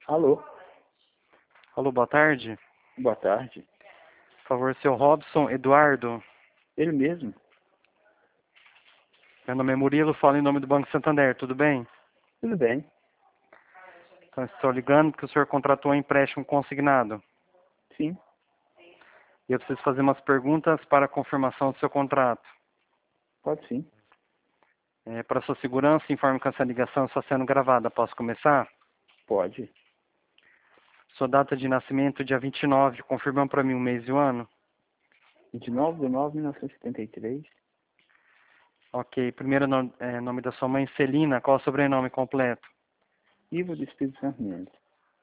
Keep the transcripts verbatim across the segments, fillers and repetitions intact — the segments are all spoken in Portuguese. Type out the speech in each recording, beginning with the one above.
Alô, Alô, boa tarde. boa tarde. Por favor, seu Robson Eduardo. Ele mesmo? Meu nome é Murilo, falo em nome do Banco Santander, tudo bem? Tudo bem. Então, estou ligando porque o senhor contratou um empréstimo consignado. Sim, E eu preciso fazer umas perguntas para a confirmação do seu contrato. pode sim. É, para sua segurança, informe que essa ligação está sendo gravada. Posso começar? Pode. Sua data de nascimento, dia vinte e nove. Confirmam para mim o mês e o ano? vinte e nove de nove de mil novecentos e setenta e três. Ok. Primeiro no- é, nome da sua mãe, Celina. Qual é o sobrenome completo? Ivo do Espírito Santo Mendes.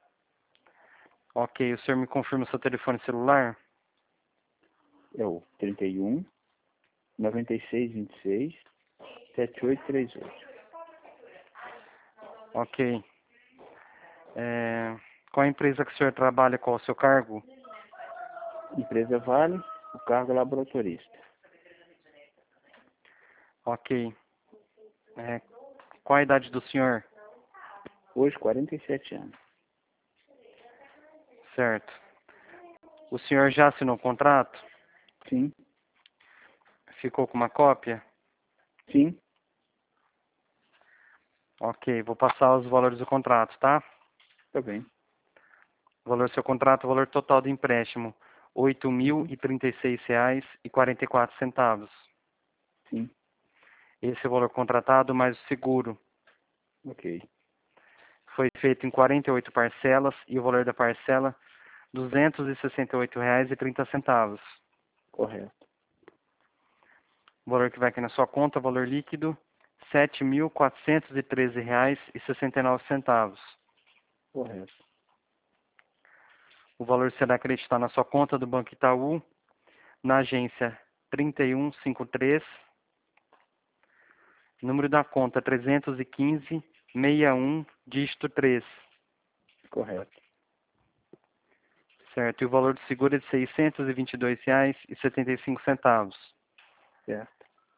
Ok. O senhor me confirma o seu telefone celular? É o trinta e um, noventa e seis, vinte e seis, setenta e oito trinta e oito. Ok. É, qual a empresa que o senhor trabalha? Qual é o seu cargo? Empresa Vale, o cargo é laboratorista. Ok. É, qual a idade do senhor? Hoje, quarenta e sete anos. Certo. O senhor já assinou o contrato? Sim, Ficou com uma cópia? sim, Ok. Vou passar os valores do contrato, tá? tá bem. O valor do seu contrato, o valor total do empréstimo, oito mil e trinta e seis reais e quarenta e quatro centavos. Sim, Esse é o valor contratado mais o seguro. ok. Foi feito em quarenta e oito parcelas e o valor da parcela, duzentos e sessenta e oito reais e trinta centavos. Correto. O valor que vai aqui na sua conta, valor líquido, sete mil quatrocentos e treze reais e sessenta e nove centavos. Correto. O valor será acreditado na sua conta do Banco Itaú, na agência trinta e um cinquenta e três, número da conta trezentos e quinze, sessenta e um, dígito três. Correto. Certo. E o valor do seguro é de seiscentos e vinte e dois reais e setenta e cinco centavos. Certo.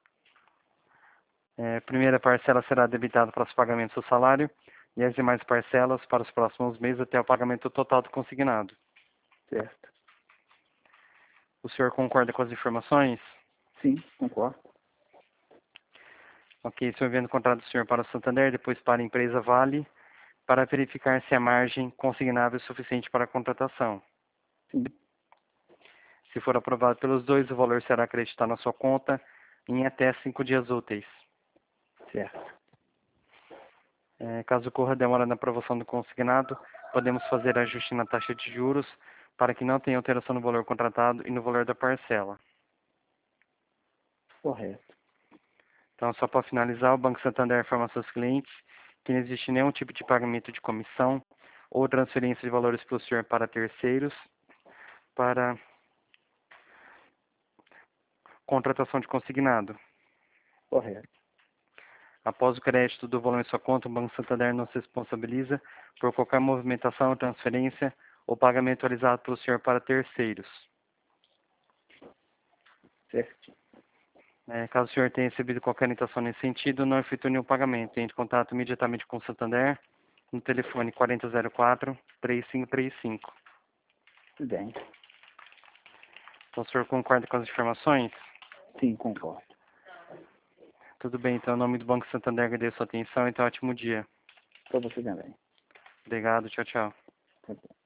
É, a primeira parcela será debitada para os pagamentos do salário e as demais parcelas para os próximos meses até o pagamento total do consignado. Certo. O senhor concorda com as informações? Sim, concordo. Ok, estou enviando o contrato do senhor para o Santander, depois para a empresa Vale, para verificar se a margem consignável é suficiente para a contratação. Sim, Se for aprovado pelos dois, o valor será acreditado na sua conta em até cinco dias úteis. certo. É, caso ocorra demora na aprovação do consignado, podemos fazer ajuste na taxa de juros para que não tenha alteração no valor contratado e no valor da parcela. Correto. Então, só para finalizar, o Banco Santander informa aos seus clientes que não existe nenhum tipo de pagamento de comissão ou transferência de valores pelo senhor para terceiros para contratação de consignado. Correto. Após o crédito do valor em sua conta, o Banco Santander não se responsabiliza por qualquer movimentação, transferência ou pagamento realizado pelo senhor para terceiros. Certo. É, caso o senhor tenha recebido qualquer orientação nesse sentido, não efetue nenhum pagamento. Entre em contato imediatamente com o Santander no telefone quarenta zero quatro, três cinco três cinco. Tudo bem. Então, o senhor concorda com as informações? Sim, concordo. Tudo bem, então, em nome do Banco Santander, agradeço a sua atenção e tenha um ótimo dia. Para você também. Obrigado, tchau, tchau. Tá bom.